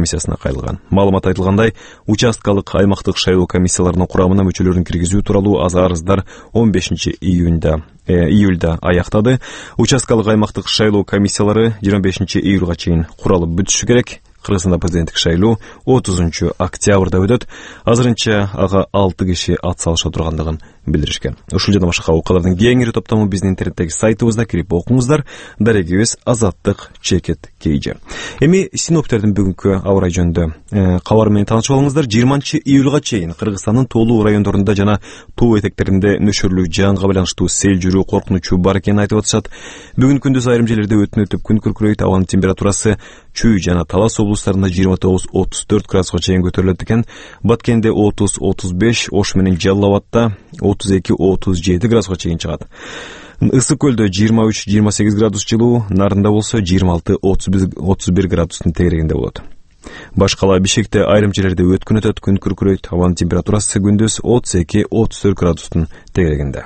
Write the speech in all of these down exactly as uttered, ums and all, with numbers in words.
комиссиясына кайрылган. Маалымат айтылгандай, участкалык аймактык шайлоо комиссияларынын курамына мүчөлөрүн киргизүү тууралуу арыздар он бешинчи июнда июльда аяктады. Участкалык аймактык шайлоо комиссиялары жыйырма бешинчи июлга чейин куралып бүтүшү керек. Кыргызстанда президенттик шайлоо отузунчу октябрда өтөт. Азырынча ага алты киши ат салыша тургандыгын билдиришкен. Ушул жана башка окуялардын кеңири топтому биздин интернеттеги сайтыбызда кирип окуңуздар. Дарегибиз Азаттык чекит кейжи. Эми синоптиктердин бүгүнкү аба ырайы жөнүндө кабар менен таанышып алыңыздар. жыйырманчы июлга чейин Кыргызстандын тоолуу райондорунда жана тоо этектеринде нөшөрлүү жаанга байланыштуу сел жүрүү коркунучу бар экенин айтып атышат. Бүгүн күндүз айрым жерлерде өтүн өтүп күн күркүрөйт. Абанын температурасы Чүй жана Талас облустарында жыйырма тогуз отуз төрт градуска чейин көтөрүлөт экен. Баткенде отуз отуз беш, Ош менен Жалал Абадта отуз эки отуз жети градуска чейин чыгат. Ысык көлдө жыйырма үч жыйырма сегиз градус жылуу, Нарында болсо жыйырма алты отуз бир градустун тегерегинде болот. Башкала Бишкекте айрым жерлерде өткүн өтөт, күн күркүрөйт. Абанын температурасы күндүз отуз эки отуз төрт градустун тегерегинде.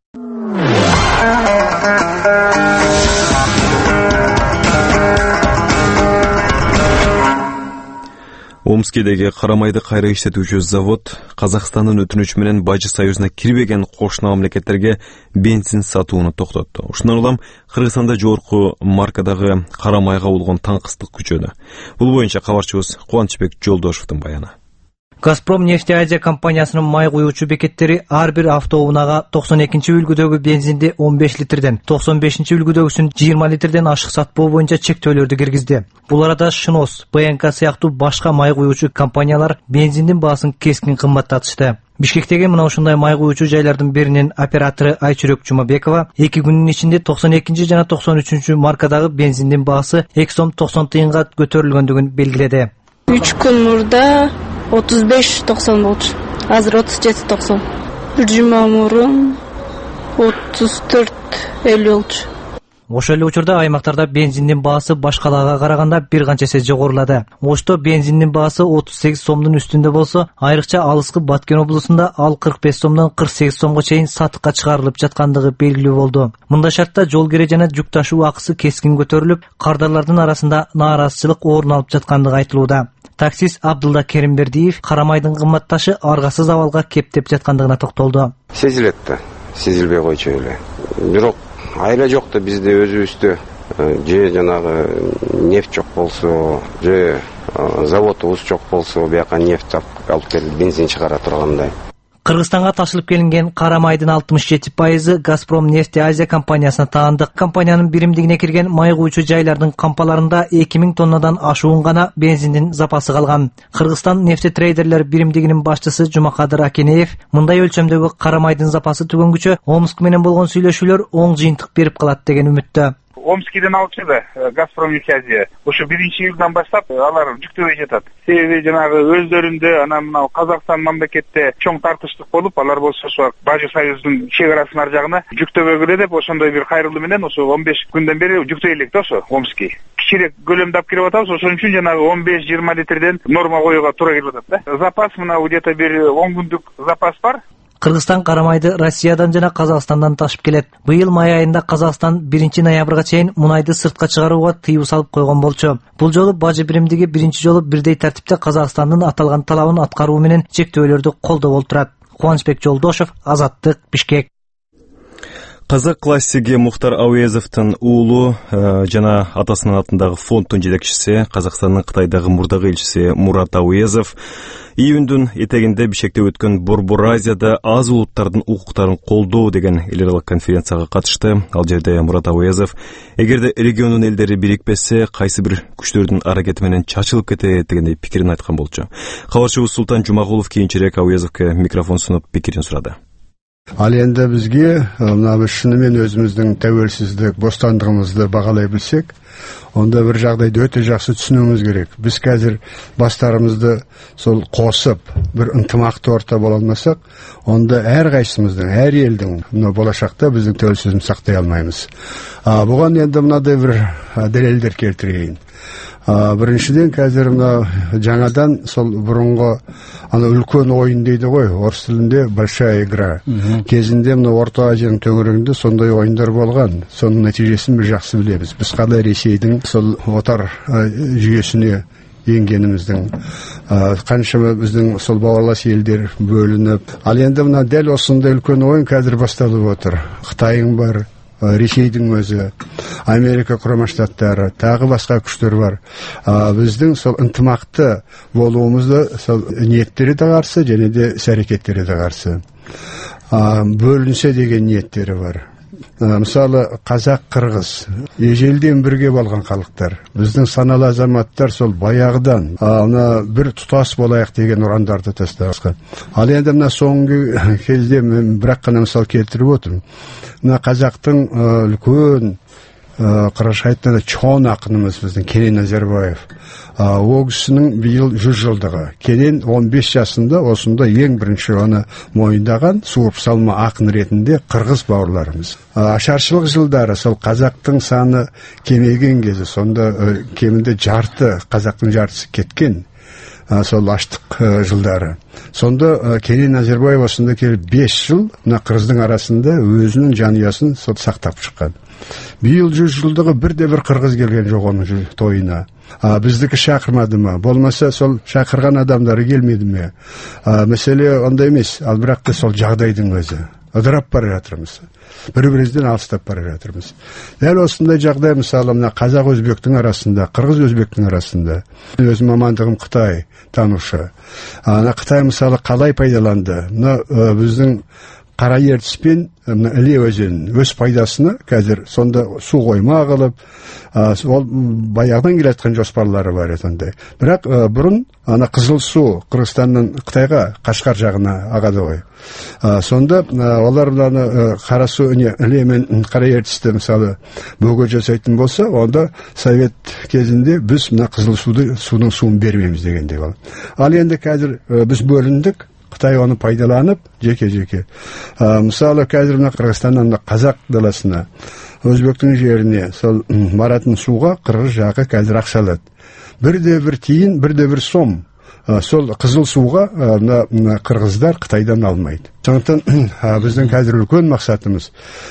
Омскедеги карамайды кайра иштетүүчү завод Казакстандын өтүнүчү менен Бажы союзуна кирбеген кошуна мамлекеттерге бензин сатууну токтотту. Ушундан улам Кыргызстанда жогорку маркадагы карамайга болгон таңкыстык күчөдү. Бул боюнча кабарчыбыз Кубанычбек Жолдошевдун баяны. Газпром нефть-Азия компаниясынын май куюучу бекеттери ар бир автоунага токсон экинчи үлгүдөгү бензинди он беш литрден, токсон бешинчи үлгүдөгүсүн жыйырма литрден ашык сатпоо боюнча чектөөлөрдү киргизди. Бул арада Шнос, БНК сыяктуу башка май куюучу компаниялар бензиндин баасын кескин кымбаттатышты. Бишкектеги мына ушундай май куюучу жайлардын биринин оператору Айчүрөк Жумабекова эки күнүн ичинде токсон экинчи жана токсон үчүнчү маркадагы бензиндин баасы эки сом токсон тыйынга көтөрүлгөндүгүн белгиледи. үч күн мурда отуз беш токсон болчу. Азыр отуз жети токсон. Бир жума мурун отуз төрт элүү болчу. Ошол эле учурда аймактарда бензиндин баасы башкаларга караганда бир канча эсе жогорулады. Ошто бензиндин баасы отуз сегиз сомдун үстүндө болсо, айрыкча алыскы Баткен облусунда ал кырк беш сомдон кырк сегиз сомго чейин сатыкка чыгарылып жаткандыгы белгилүү болду. Мындай шартта жол кире жана жүк ташуу акысы кескин көтөрүлүп, кардарлардын арасында нааразычылык орун алып жаткандыгы айтылууда. Таксист Абдулла Керимбердиев карамайдын кымбатташы аргасыз абалга кептеп жаткандыгына токтолду. Сезилет да, сезилбей койчу эле. Бирок айла жок да бизде өзүбүздө же жанагы нефть жок болсо, же заводубуз жок болсо, бияка нефть алып келип бензин чыгара тургандай. Кыргызстанга ташылып келинген карамайдын алтымыш жети пайызы Газпром нефть-Азия компаниясына таандык. Компаниянын биримдигине кирген май куючу жайлардын кампаларында эки миң тоннадан ашуун гана бензиндин запасы калган. Кыргызстан нефтетрейдерлер биримдигинин башчысы Жумакадыр Акенеев мындай өлчөмдөгү карамайдын запасы түгөнгүчө Омск менен болгон сүйлөшүүлөр оң жыйынтык берип калат деген үмүттө. Омскиден алып чыгды Газпром нефть-Азия. Ушу биринчи июлдан баштап алар жүктөбөй жатат. Себеби жанагы өздөрүндө анан мына Казакстан мамлекетте чоң тартыштык болуп, алар болсо ошо Бажы союздун чек арасынын ар жагына жүктөбөгүлө деп ошондой бир кайрылуу менен ошо он беш күндөн бери жүктөй элек да ошо Омски. Кичирээк көлөмдө алып кирип атабыз, ошон үчүн жанагы он беш жыйырма литрден норма коюуга туура келип атат да. Запас мына где-то бир он күндүк запас бар. Кыргызстан карамайды Россиядан жана Казакстандан ташып келет. Быйыл май айында Казакстан биринчи ноябрга чейин мунайды сыртка чыгарууга тыюу салып койгон болчу. Бул жолу Бажы биримдиги биринчи жолу бирдей тартипте Казакстандын аталган талабын аткаруу менен чектөөлөрдү колдоп олтурат. Кубанычбек Жолдошев, Азаттык, Бишкек. Казак классиги Мухтар Ауезовдун уулу жана атасынын атындагы фонддун жетекчиси, Казакстандын Кытайдагы мурдагы элчиси Мурат Ауезов июндун этегинде Бишкекте өткөн Борбор Азияда аз улуттардын укуктарын колдоо деген эл аралык конференцияга катышты. Ал жерде Мурат Ауезов эгерде региондун элдери бирикпесе, кайсы бир күчтөрдүн аракети менен чачылып кетет дегендей пикирин айткан болчу. Кабарчыбыз Султан Жумагулов кийинчерээк Ауезовго микрофон сунуп пикирин сурады. Ал енді бізге мына шынымен өзіміздің тәуелсіздік, бостандығымызды бағалай білсек, онда бір жағдайды өте жақсы түсінуіміз керек. Біз қазір бастарымызды сол қосып, бір ынтымақты орта бола алмасақ, онда әр қайсымыздың, әр елдің болашақта біздің тәуелсіздігімізді сақтай алмаймыз. Бұған енді мынадай бір дәлелдер келтірейін. Біріншіден қазір мына жаңадан сол бұрынғы ана үлкен ойын дейді ғой, орыс тілінде большая игра. Кезінде мына Орта Азияның төңірегінде сондай ойындар болған. Соның нәтижесін біз жақсы білеміз. Біз қалай Ресейдің сол отар жүйесіне енгеніміздің, қаншама біздің сол бауырлас елдер бөлініп, ал енді мына дәл осындай үлкен ойын қазір басталып отыр. Қытайың бар, Ресейдің өзі, Америка құрама штаттары, тағы басқа күштер бар. Біздің сол ынтымақты болуымызды сол ниеттері де қарсы, және де іс-әрекеттері де қарсы. Бөлінсе деген ниеттері бар. Мысалы, қазақ, қырғыз ежелден бірге болған халықтар. Біздің саналы азаматтар сол баяғыдан ана бір тұтас болайық деген ұрандарды тастаған. Ал енді мына соңғы кезде мен бірақ қана мысал келтіріп отырмын. Мына қазақтың үлкен қырғызша айтқанда чоң ақынымыз біздің Кенен Әзірбаев. Ол кісінің биыл жүз жылдығы. Кенен он бес жасында осында ең бірінші оны мойындаған суырып салма ақын ретінде қырғыз бауырларымыз. Ашаршылық жылдары сол қазақтың саны кемейген кезі, сонда кемінде жарты, қазақтың жартысы кеткен. Сол аштық жылдары. Сонда Кенен Әзірбаев осында келіп бес жыл мына қырғыздың арасында өзінің жанұясын сақтап шыққан. Биыл жүз жылдығы бірде бір қырғыз келген жоқ оның тойына. Біздікі шақырмады ма? Болмаса сол шақырған адамдары келмеді ме? Мәселе ондай емес, ал бірақ та сол жағдайдың өзі. Ыдырап бара жатырмыз. Бір-бірімізден алыстап бара жатырмыз. Дәл осындай жағдай мысалы мына қазақ өзбектің арасында, қырғыз өзбектің арасында. Өзім мамандығым Қытай танушы. Ана Қытай мысалы қалай пайдаланды? Мына біздің Қара ертіс пен Іле өзенінің өз пайдасына қазір сонда су қойма қылып, ол баяғыдан келе жатқан жоспарлары бар еді. Бірақ бұрын ана Қызыл су Қырғызстаннан Қытайға, Қашқар жағына ағады ғой. Сонда олар Қара су Іле мен Қара ертісті мысалы бөгет жасайтын болса, онда Совет кезінде біз мына Қызыл судың суын бермейміз дегенде бол. Ал енді қазір біз бөліндік. Қытай оны пайдаланып, жеке-жеке. Мысалы, қазір мына Қырғызстаннан қазақ даласына, өзбектің жеріне сол баратын суға қырғыз жағы қазір ақшалады. Бірде бір тиын, бірде бір сом. Сол қызыл суға қырғыздар Қытайдан алмайды. Сондықтан біздің қазір үлкен мақсатымыз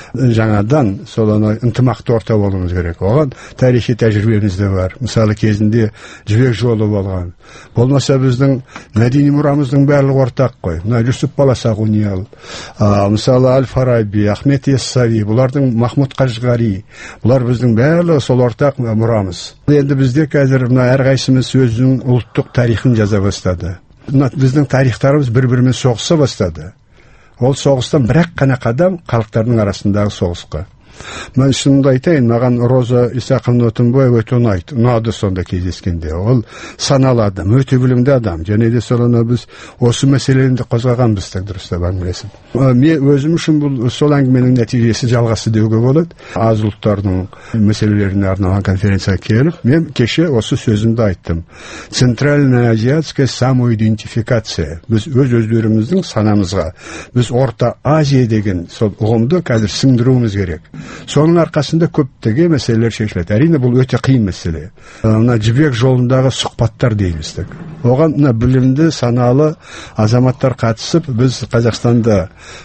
жаңадан сол ынтымақты орта болуымыз керек. Оған тарихи тәжірибеміз де бар. Мысалы кезінде жібек жолы болған. Болмаса біздің мәдени мұрамыздың барлығы ортақ қой. Мына Жүсіп Баласағуниал, мысалы Әл-Фараби, Ахмет Яссауи, бұлардың Махмуд Қажғари, бұлар біздің барлығы сол ортақ мұрамыз. Енді бізде қазір әрқайсымыз өзінің ұлттық тарихын жаза бастады. Біздің тарихтарымыз бір-бірімен соғыса бастады. Ол соғыстан бірақ қана қадам халықтардың арасындағы соғысқа. Мен шынымды айтайын, маған Роза Исақовна Отынбаева өте ұнайды. Ұнады сонда кездескенде. Ол саналы адам, өте білімді адам. Және де соланы біз осы мәселені де қозғағанбыз, дұрыстап әңгімелесіп. Мен өзім үшін бұл сол әңгіменің нәтижесі жалғасы деуге болады. Аз ұлттардың мәселелеріне арналған конференцияға келіп, мен кеше осы сөзімді айттым. Центральноазиатская самоидентификация. Біз өз өздеріміздің санамызға, біз Орта Азия деген сол ұғымды қазір сіңдіруіміз керек. Соның арқасында көптеген мәселелер шешіледі. Әрине бұл өте қиын мәселе. Мына жібек жолындағы сұхбаттар дейміз. Оған мына білімді, саналы азаматтар қатысып, біз Қазақстанда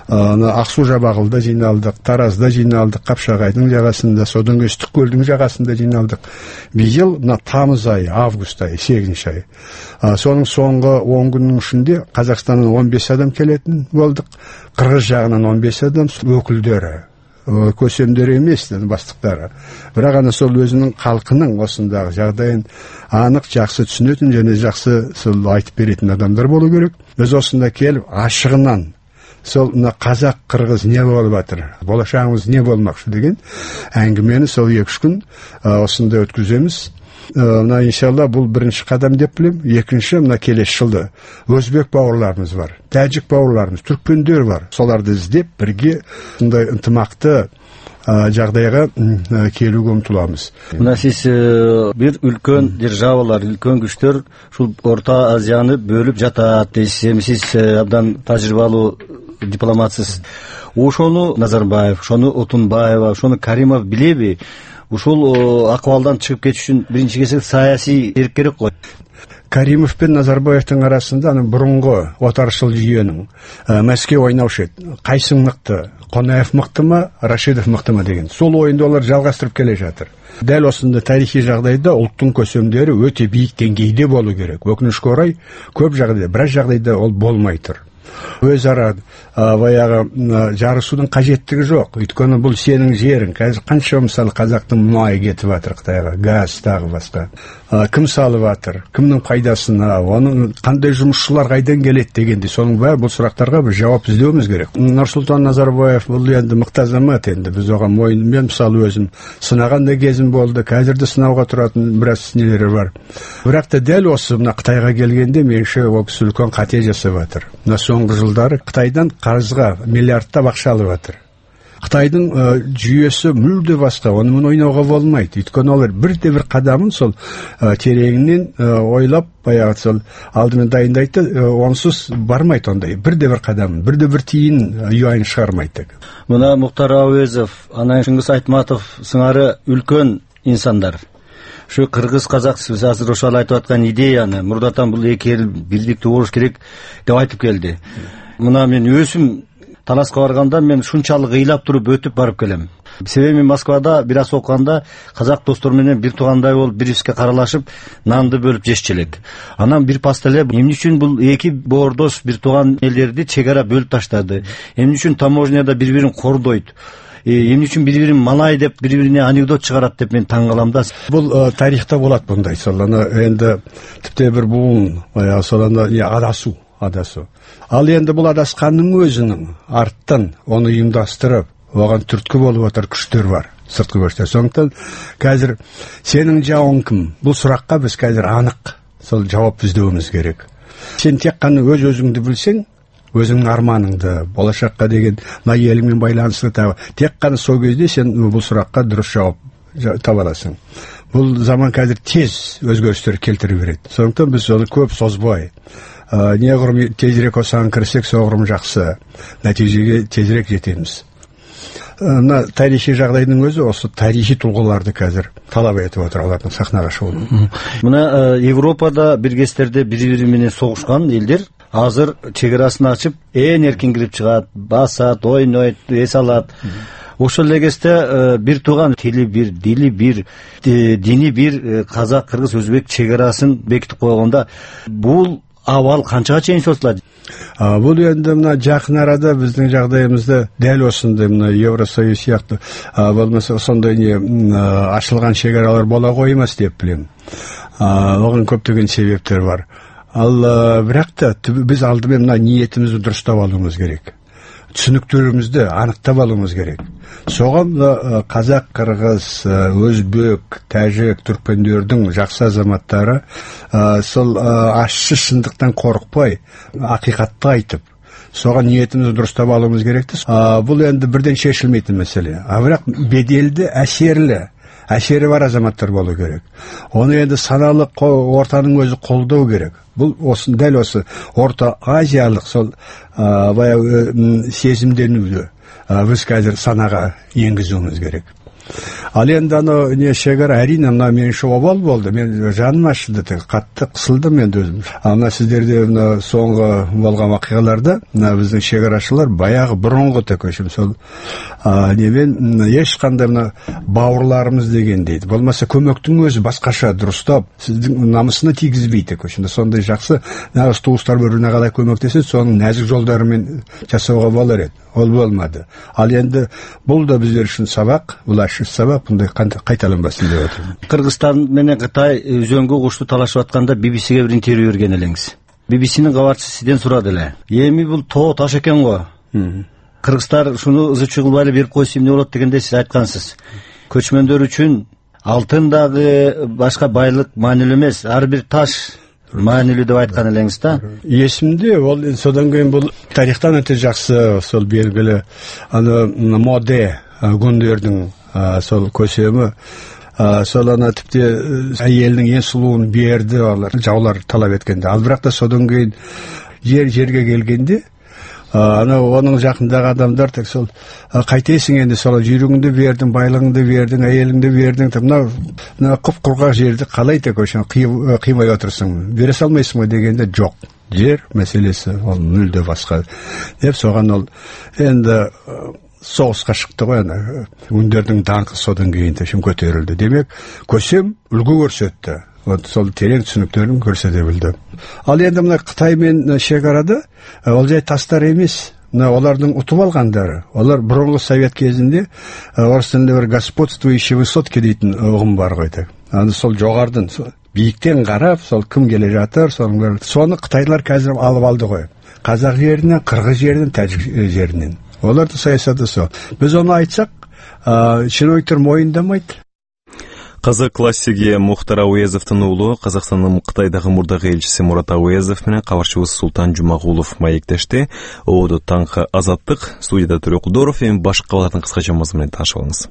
Ақсу Жабағылда жиналдық, Таразда жиналдық, Қапшағайдың жағасында, содан Өстік көлдің жағасында жиналдық. Биыл мына тамыз айы, август айы, сегізінші айы. Соның соңғы он күннің ішінде Қазақстаннан он бес адам келетін болдық. Қырғыз жағынан он бес адам өкілдері. Көсемдері емес, бастықтары. Бірақ ана сол өзінің халқының осындағы жағдайын анық жақсы түсінетін және жақсы сол айтып беретін адамдар болу керек. Біз осында келіп ашығынан сол қазақ қырғыз не болып жатыр, болашағымыз не болмақшы деген әңгімені сол екі үш күн осында өткіземіз. Мына иншалла бұл бірінші қадам деп білем. Екінші мына келесі жылды өзбек бауырларымыз бар, тәжік бауырларымыз, түркмендер бар. Соларды іздеп бірге сондай ынтымақты жағдайға келуге ұмтыламыз. Мына сіз бір үлкен державалар, үлкен күштер шул Орта Азияны бөліп жатады дейсіз. Сіз абдан тәжірибалы дипломатсыз. Ошону Назарбаев, ошону Отунбаева, ошону Каримов билеби? Ушул акыбалдан чыгып кетиш үчүн биринчи кезек саясий эрк керек го. Каримов пен Назарбаевтың арасында аны бұрынғы отаршыл жүйенің Мәскеу ойнаушы еді. Қайсың мықты, Қонаев мықты ма, Рашидов мықты ма деген. Сол ойынды олар жалғастырып келе жатыр. Дәл осында тарихи жағдайда ұлттың көсемдері өте биік деңгейде болу керек. Өкінішке орай көп жағдайда, біраз жағдайда ол болмай тұр. Өзара баяғы жарысудың қажеттігі жоқ. Өйткені бұл сенің жерің. Қазір қанша мысалы қазақтың мұнайы кетіп жатыр Қытайға, газ тағы басқа. Кім салып жатыр, кімнің пайдасына, оның қандай жұмысшылар қайдан келеді дегенде, соның бәрі бұл сұрақтарға бір жауап іздеуіміз керек. Нұрсұлтан Назарбаев бұл енді мықты азамат енді, біз оған мойнымен мысалы өзім сынаған да кезім болды, қазір де сынауға тұратын біраз нелері бар. Бірақ та дәл осы мына Қытайға келгенде меніңше ол кісі үлкен қате жасап жатыр. Мына соңғы жылдары Қытайдан қарызға миллиардтап ақша алып жатыр. Қытайдың ә, жүйесі мүлде басқа, онымен ойнауға болмайды. Өйткені олар бірде бір қадамын сол ә, тереңінен ә, ойлап, баяғы сол алдымен дайындайды, ә, онсыз бармайды ондай. Бірде бір қадамын, бірде бір тиын юань шығармайды. Мына Мұхтар Әуезов, ана Шыңғыс Айтматов сыңары үлкен инсандар. Шу қырғыз қазақ сөз азыр ошол айтып аткан идеяны мурдатан бул эки эл бирдиктүү болуш керек деп айтып келди. Мына мен өзүм таласка барганда мен шунчалык ыйлап туруп өтүп барып келем. Себеби мен Москвада бир аз окуганда казак достор менен бир туугандай болуп бирибизге каралашып нанды бөлүп жешчү элек. Анан бир паста эле эмне үчүн бул эки боордош бир тууган элдерди чек ара бөлүп таштады? Эмне үчүн таможняда бири-бирин кордойт? Эмне үчүн бири-бирин малай деп, бири-бирине анекдот чыгарат деп мен таң калам да. Бул ә, тарихта болот мындай. Соланы энди типте бир буун, баягы соланы адасуу, адасуу. Ал енді бұл адасқанның өзінің арттан оны ұйымдастырып, оған түрткі болып отыр күштер бар, сыртқы күштер. Сондықтан қазір сенің жауың кім? Бұл сұраққа біз қазір анық сол жауап іздеуіміз керек. Сен тек қана өз өзіңді білсең, өзіңнің арманыңды, болашаққа деген мына еліңмен байланысты табы, тек қана сол кезде сен бұл сұраққа дұрыс жауап таба аласың. Бұл заман қазір тез өзгерістер келтіре береді. Сондықтан біз оны көп созбай, неғұрым тезірек осыған кірсек, соғырым жақсы нәтижеге тезірек жетеміз. Мына тарихи жағдайдың өзі осы тарихи тұлғаларды қазір талап етіп отыр, олардың сахнаға шығуын. Мына Европада бір кездерде бір-бірі менен соғышқан елдер азыр чегарасын ашып, ээн эркин кирип чыгат, басат, ойнойт, эс алат. Ошол эле бир тууган тили бир, дили бир, дини бир казак, кыргыз, өзбек чегарасын бекитип койгонда бул абал канчага чейин созулат? Бул енді мына жақын арада біздің жағдайымызда дәл осындай мына Евросоюз сияқты болмаса сондай не ашылған шекаралар бола қоймас деп білем. Оған көптеген себептер бар. Ал бірақ та біз алдымен мына ниетімізді дұрыстап алуымыз керек. Түсініктерімізді анықтап алуымыз керек. Соған қазақ, қырғыз, өзбек, тәжік, түркмендердің жақсы азаматтары сол ащы шындықтан қорықпай, ақиқатты айтып, соған ниетімізді дұрыстап алуымыз керек. Бұл енді бірден шешілмейтін мәселе. Бірақ беделді, әсерлі, әсері бар азаматтар болу керек. Оны енді саналы ортаның өзі қолдау керек. Бұл осы дәл осы орта азиялық сол баяғы сезімденуді біз қазір санаға енгізуіміз керек. Ал енді ана не шекара әрине мына меніңше обал болды. Мен жаным ашыды, қатты қысылдым енді өзім. Ана сіздерде мына соңғы болған оқиғаларда мына біздің шекарашылар баяғы бұрынғы төкешім сол немен ешқандай мына бауырларымыз деген дейді. Болмаса көмектің өзі басқаша дұрыстап, сіздің намысына тигізбейді төкешімді. Сондай жақсы нағыз туыстар біріне қалай көмектесе, соның нәзік жолдарымен жасауға болар еді. Ол болмады. Ал енді бұл да біздер үшін сабақ, бұл ашық сабақ, бұндай қайталанбасын деп отырмын. Қырғызстан менен Қытай өзөнгө кушту талашып атканда би би сиге бир интервью берген элеңиз. би би синин кабарчысы сизден сурады эле. Эми бул тоо таш экен го. Кыргыздар шуну ызы чыгылбай эле берип койсо эмне болот дегенде сиз айткансыз. Көчмөндөр үчүн алтын дагы башка байлык маанилүү эмес, ар бир таш маанилүү деп айткан элеңиз да. Есімде ол содан кейін бұл тарихтан өте жақсы сол белгілі аны моде гүндердің сол көсемі сол ана тіпте әйелінің ең сұлуын берді, олар жаулар талап еткенде. Ал бірақ та содан кейін жер жерге келгенде ана оның жақындағы адамдар тек сол қайтесің енді, сол жүйрігіңді бердің, байлығыңды бердің, әйеліңді бердің, мынау мына құп-құрғақ жерді қалай тек үшін қимай отырсың, бере салмайсың ғой дегенде, жоқ, жер мәселесі ол мүлде басқа деп, соған ол енді соғысқа шықты ғой, өндердің даңқы содан кейін тешім көтерілді. Демек, көсем үлгі көрсетті. Сол терең түсініктерін көрсете білді. Ал енді мына Қытай мен шекарада ол жай тастар емес. Мына олардың ұтып алғандары. Олар бұрынғы совет кезінде орыс тілінде бір господствующие высотки дейтін ұғым бар ғой. Аны сол жоғарыдан биіктен қарап, сол кім келе жатыр, соны Қытайлар қазір алып алды ғой. Қазақ жерінен, қырғыз жерінен, тәжік жерінен. Олардың саясаты сол. Біз оны айтсақ, чиновниктер мойындамайды. Қазақ классиги Мұхтар Әуезовтың ұлы Қазақстанның Қытайдағы мұрдағы елшісі Мұрат Әуезов менен кабарчыбыз Султан Жумагулов маектешти. Оду таңғы азаттық, студияда Төрө Кудоров, эми башка кабарлардын кыскача мазмуну менен таанышып алыңыз.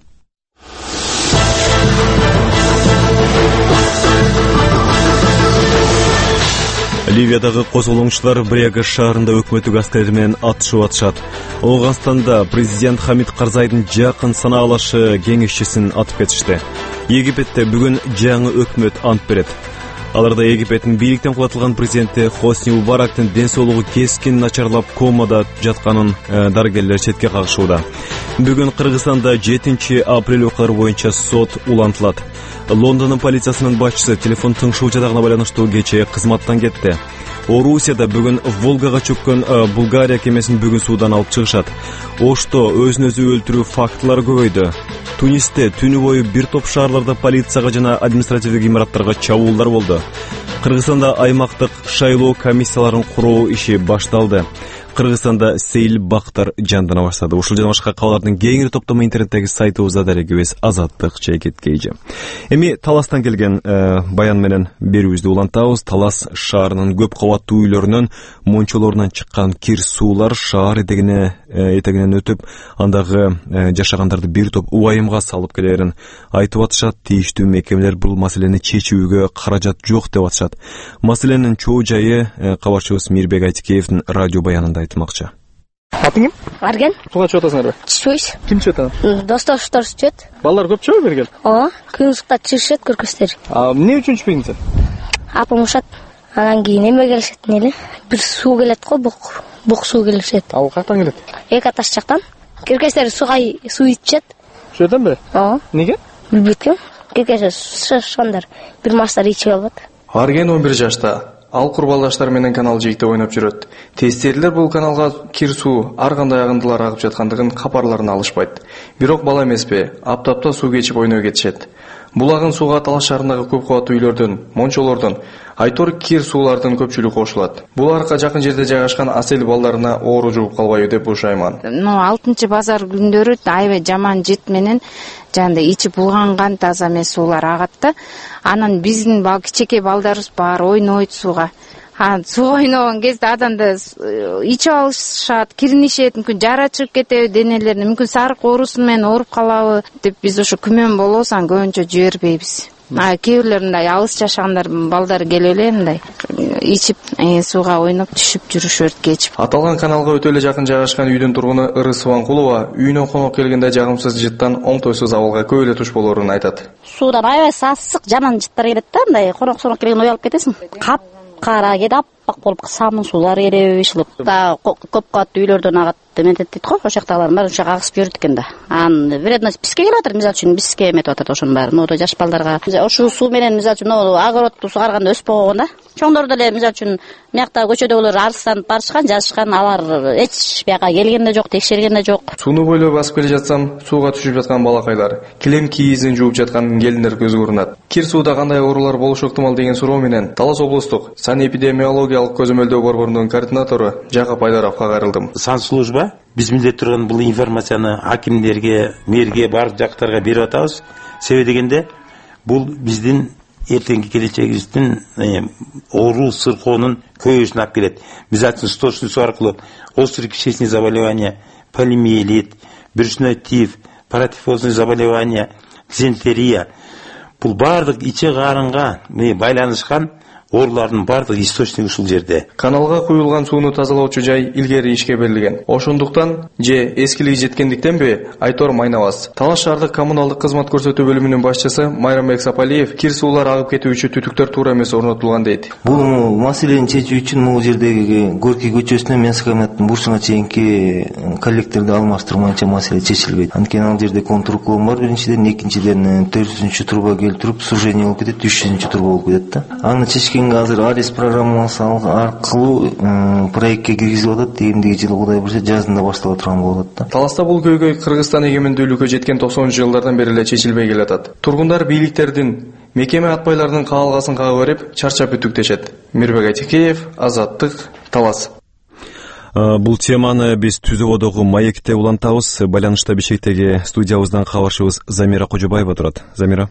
Ливиядагы козголоңчулар Брега шаарында өкмөттүк аскерлер менен атышып атышат. Ауганстанда президент Хамид Карзайдын жакын санаалашы кеңешчисин атып кетишти. Египетте бүгүн жаңы өкмөт ант берет. Аларда Египеттин бийликтен кулатылган президенти Хосни Мубарактын ден соолугу кескин начарлап комада жатканын дарыгерлер четке кагышууда. Бүгүн Кыргызстанда жетинчи апрель окуялары боюнча сот улантылат. Лондондун полициясынын башчысы телефон тыңшуу жатагына байланыштуу кечээ кызматтан кетти. Орусияда бүгүн Волгага чөккөн Булгария кемесин бүгүн суудан алып чыгышат. Ошто өзүн өзү өлтүрүү фактылары көбөйдү. Тунисте түнү бою бир топ шаарларда полицияга жана административдик имараттарга чабуулдар болду. Кыргызстанда аймактык шайлоо комиссияларын куруу иши башталды. Кыргызстанда сейил бактар жандана баштады. Ушул жана башка кабарлардын кеңири топтому интернеттеги сайтыбызда дарегибиз Азаттык чекит кейжи. Эми Таластан келген э, баян менен берүүбүздү улантабыз. Талас шаарынын көп кабаттуу үйлөрүнөн мончолорунан чыккан кир суулар шаар этегине э, этегинен өтүп, андагы э, жашагандарды бир топ убайымга салып келерин айтып атышат. Тийиштүү мекемелер бул маселени чечүүгө каражат жок деп атышат. Маселенин чоо жайы э, кабарчыбыз Мирбек Айтикеевдин радио баянында айтмакчы. Атың ким? Арген. Суга чыгып атасыңарбы? Чыгабыз. Ким чыгып атат? Досташтар чыгат. Балдар көп чыгып берген? Ооба, кыйынчылыкта чыгышат көркөздөр. А эмне үчүн чыгпайсың сен? Апам ушат. Анан кийин эме келишет эле. Бир суу келет го, бук. Бук суу келишет. Ал каяктан келет? Эки аташ жактан. Киркештер суга суу ичет. Ошол жерден бе? Ооба. Неге? Билбейт экен. Киркештер шашкандар. Бир маштар ичип алат. Арген он бир жашта. Ал курбалдаштар менен канал жийикте ойноп жүрөт. Тестерлер бул каналга кир суу ар кандай агындылар агып жаткандыгын капарларын алышпайт. Бирок бала эмеспи, аптапта суу кечип ойноп кетишет. Бул агын сууга Талас шаарындагы көп кабаттуу үйлөрдөн, мончолордон, айтор кир суулардын көпчүлүгү кошулат. Бул арка жакын жерде жайгашкан Асел балдарына оору жугуп калбайбы деп бушайман. Ну, алтынчы базар күндөрү аябай жаман жит менен жанда ичи булганган таза эмес суулар агат да. Анан биздин бал кичеке балдарыбыз бар ойнойт сууга. А суу ойногон кезде адамды ичип алышат, кирнишет, мүмкүн жара чыгып кетеби денелерине, мүмкүн сарык оорусу менен ооруп калабы деп биз ошо күмөн болобуз, анан көбүнчө жибербейбиз. А кээ мындай алыс жашагандар балдары келип эле мындай ичип сууга ойноп түшүп жүрүшөт кечип. Аталган каналга өтө эле жакын жайгашкан үйдүн тургуну Ыры Субанкулова үйүнө конок келгенде жагымсыз жыттан оңтойсуз абалга көп эле туш болоорун айтат. Суудан аябай сасык, жаман жыттар келет да, мындай конок-сонок келген уялып кетесиң. Кап кара кетип аппак болуп самын суулар келип ишилип. Да көп кабаттуу үйлөрдөн агат деметет дейт го, ошол жактагылар баары ошо агысып жүрөт экен да. Анан вредно бизге келип атат, мисалы үчүн бизге эметип атат ошонун баары. Могу жаш балдарга ошол суу менен мисалы үчүн могу огородду сугарганда өсүп койгон да. Чоңдор деле мисалы үчүн мыякта көчөдөгүлөр арыстанып барышкан, жазышкан, алар эч бияка келген да жок, текшерген да жок. Сууну бойлой басып келе жатсам, сууга түшүп жаткан балакайлар, килем кийизин жууп жаткан келиндер көзгө урунат. Кир сууда кандай оорулар болушу ыктымал деген суроо менен Талас облустук санэпидемиологиялык көзөмөлдөө борборунун координатору Жакап Айдаровго кайрылдым. Санслужба биз милдет турган бул информацияны акимдерге, мэрге, бардык жактарга берип атабыз. Себеби дегенде бул биздин эртеңки келечегибиздин оору сыркоонун көбөйүүсүнө алып келет. Мисалы үчүн сточный суу аркылуу острый кишечный заболевания, полиомиелит, брюшной тиф, паратифозный заболевания, дизентерия, бул бардык ичи карынга байланышкан оорулардын баардык источниги ушул жерде. Каналга куюлган сууну тазалоочу жай илгери ишке берилген. Ошондуктан же эскилиги жеткендиктенби айтор майнабас. Талас шаардык коммуналдык кызмат көрсөтүү бөлүмүнүн башчысы Майрамбек Сапалиев кир суулар агып кетүүчү түтүктөр туура эмес орнотулган дейт. Бул маселени чечүү үчүн могу жердеги Горький көчөсүнөн Менсакаматтын бурчуна чейинки коллекторду алмаштырмайынча маселе чечилбейт. Анткени ал жерде контруклон бар биринчиден, экинчиден төртүнчү труба келтирип сужение болуп кетет, үч жүзүнчү труба болуп кетет да. Аны чечкенге азыр Арис программасы аркылуу проектке киргизип атат. Эмдиги жылы Кудай буйрса жазында баштала турган болот да. Таласта бул көйгөй Кыргызстан эгемендүүлүккө жеткен токсонунчу жылдардан бери эле чечилбей келатат. Тургундар бийликтердин мекеме атпайлардын каалгасын кагып берип, чарчап бүтүктешет. Мирбек Айтекеев, Азаттык, Талас. Бул теманы биз Түзөгөдөгү маекте улантабыз. Байланышта Бишкектеги студиябыздан кабарчыбыз Замира Кожобаева турат. Замира.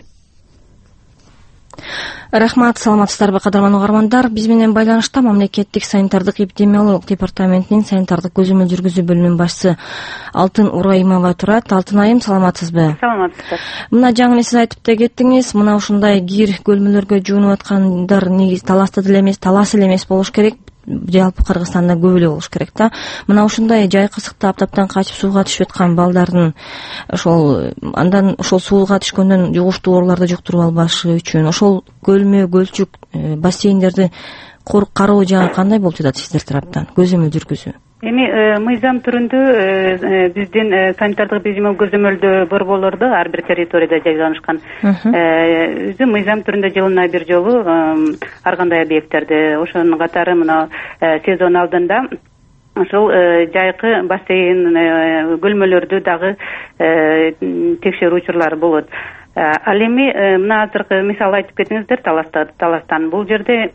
Рахмат, саламатсыздарбы кадырман угармандар. Биз менен байланышта мамлекеттик санитардык эпидемиологиялык департаментинин санитардык көзөмөл жүргүзүү бөлүмүнүн башчысы Алтын Урайымова турат. Алтын айым, саламатсызбы? Саламатсыздар. Мына жаңы эле сиз айтып да кеттиңиз, мына ушундай кир көлмөлөргө жуунуп аткандар негизи Таласта деле эмес, Талас эле эмес болуш керек. Жалпы Кыргызстанда көп эле болуш керек да. Мына ушундай жай кысыкта аптаптан качып сууга түшүп аткан балдардын ошол андан ошол сууга түшкөндөн жугуштуу ооруларды жуктуруп албашы үчүн ошол көлмө, көлчүк, бассейндерди кароо жагы кандай болуп жатат сиздер тараптан? Көзөмөл жүргүзүү. Эми мыйзам түрүндө биздин санитардык эпидемиологиялык көзөмөлдөө борборлордо ар бир территорияда жайланышкан өзү мыйзам түрүндө жылына бир жолу ар кандай объекттерди, ошонун катары мына сезон алдында ошол жайкы бассейн, көлмөлөрдү дагы текшерүү учурлары болот. Ал эми мына азыркы мисал айтып кеттиңиздер, Таласта, Таластан бул жерде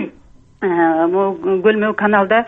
көлмө каналда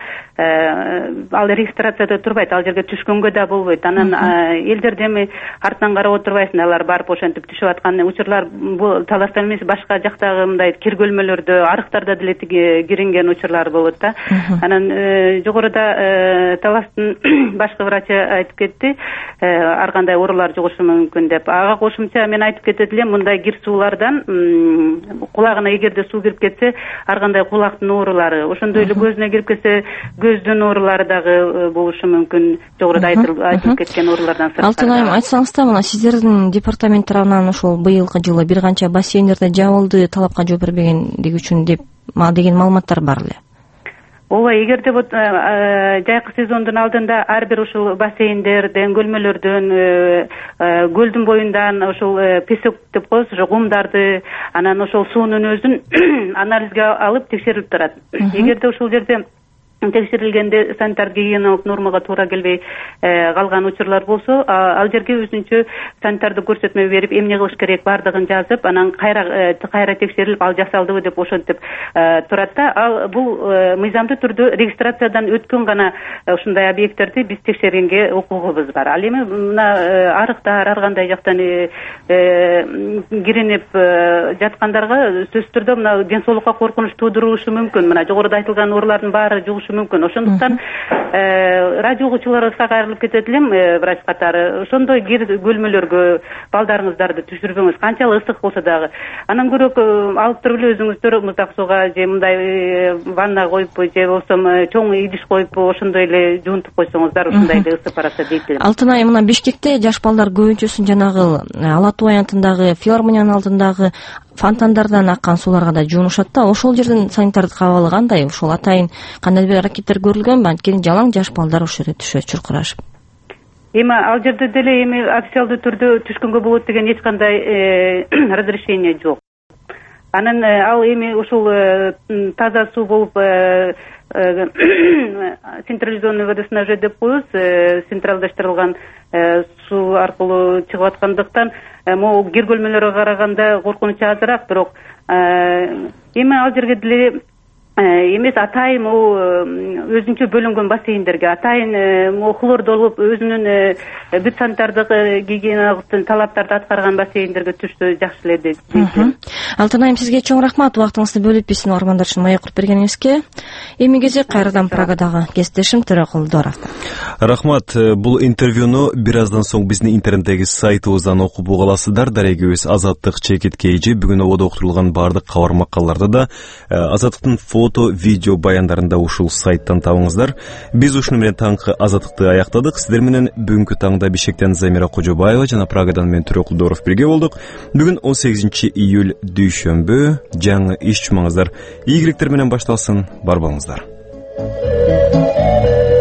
ал регистрацияда турбайт, ал жерге түшкөнгө да болбойт. Анан элдерди эми артынан карап отурбайсың, алар барып ошентип түшүп аткан учурлар бул Таластан эмес, башка жактагы мындай кир көлмөлөрдө, арыктарда деле киринген учурлар болот да. Анан жогоруда Таластын башкы врачы айтып кетти, ар кандай оорулар жугушу мүмкүн деп. Ага кошумча мен айтып кетет элем, мындай кир суулардан кулагына эгерде суу кирип кетсе, ар кандай кулактын оорулары, ошондой эле көзүнө кирип кетсе, көздүн оорулары дагы болушу мүмкүн. Жогоруда айтылып кеткен оорулардан сырткары. Алтын айым, айтсаңыз да, мына сиздердин департамент тарабынан ошол быйылкы жылы бир канча бассейндерде жабылды, талапка жооп бербегендиги үчүн деп деген маалыматтар бар эле. Ооба, эгерде вот жайкы сезондун алдында ар бир ушул бассейндерден, көлмөлөрдөн, көлдүн боюндан ошол песок деп коебуз, ошо кумдарды, анан ошол суунун өзүн анализге алып текшерип турат. Эгерде ушул жерде текшерилгенде санитар гигиеналык нормага туура келбей калган учурлар болсо, ал жерге өзүнчө санитардык көрсөтмө берип, эмне кылыш керек бардыгын жазып, анан кайра кайра текшерилип, ал жасалдыбы деп ошентип турат да. Ал бул мыйзамдуу түрдө регистрациядан өткөн гана ушундай объекттерди биз текшергенге укугубуз бар. Ал эми мына арыктар, ар кандай жактан киринип жаткандарга сөзсүз түрдө мына ден соолукка коркунуч туудурушу мүмкүн. Мына жогоруда айтылган оорулардын баары жугушу мүмкүн. Ошондуктан радио угуучуларыбызга кайрылып кетет элем, врач катары. Ошондой кир көлмөлөргө балдарыңыздарды түшүрбөңүз, канчалык ысык болсо дагы. Анан көрөк алып туруп эле өзүңүздөр муздак сууга же мындай ванна коюп же болсо чоң идиш коюп ошондой эле жуунтуп койсоңуздар, ушундай эле ысып баратса дейт элем. Алтын айым, мына Бишкекте жаш балдар көбүнчөсүн жанагы Ала Тоо аянтындагы филармониянын алдындагы фонтандардан аккан сууларга да жуунушат да. Ошол жердин санитардык абалы кандай? Ошол атайын кандайдыр бир аракеттер көрүлгөнбү? Анткени жалаң жаш балдар ошол жерге түшөт, чуркурашып. Эми ал жерде деле эми официалдуу түрдө түшкөнгө болот деген эч кандай разрешение жок. Анан ал эми ушул таза суу болуп централизованный водоснабжение деп коебуз, централдаштырылган суу аркылуу чыгып аткандыктан могу кир көлмөлөргө караганда коркунучу азыраак, бирок эми ал жерге деле эмес атайын могу өзүнчө бөлүнгөн бассейндерге атайын могу хлордолуп өзүнүн бүт санитардык гигиеналык талаптарды аткарган бассейндерге түшсө жакшы эле дейт. Алтынайым, сизге чоң рахмат, убактыңызды бөлүп биздин угармандар үчүн маек куруп бергениңизге. Эми кезек кайрадан Прагадагы кесиптешим Төрөкул Доровдо. Рахмат. Бул интервьюну бир аздан соң биздин интернеттеги сайтыбыздан окуп уга аласыздар. Дарегибиз Азаттык чекит кейжи бүгүн ободо уктурулган баардык кабар макалларды да Азаттыктын фото, видео баяндарында ушул сайттан табыңыздар. Биз ушуну менен таңкы Азаттыкты аяктадык. Сиздер менен бүгүнкү таңда Бишкектен Замира Кожобаева жана Прагадан мен Төрөкул Доров бирге болдук. Бүгүн он сегизинчи июль дүйшөмбү. Жаңы иш чумаңыздар ийгиликтер менен башталсын. Бар болуңуздар.